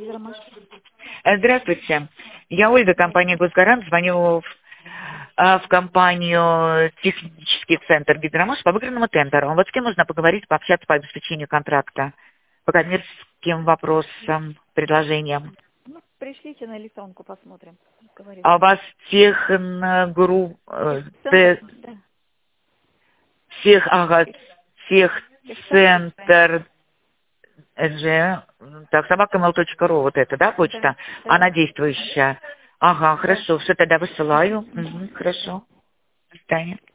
Гидромаш. Здравствуйте. Я Ольга, компания «Госгарант». Звоню в компанию «Технический центр Гидромаш» по выигранному тендеру. Вот с кем можно поговорить, пообщаться по обеспечению контракта, по коммерческим вопросам, предложениям? Ну, пришлите на электронку, посмотрим. Говорит. А у вас техногрупп... Центр, да. Техцентр... Так, собака.mail.ru, вот это, да, почта? Да, Она да, действующая. Ага, да. хорошо, все тогда высылаю. Угу, хорошо. До свидания.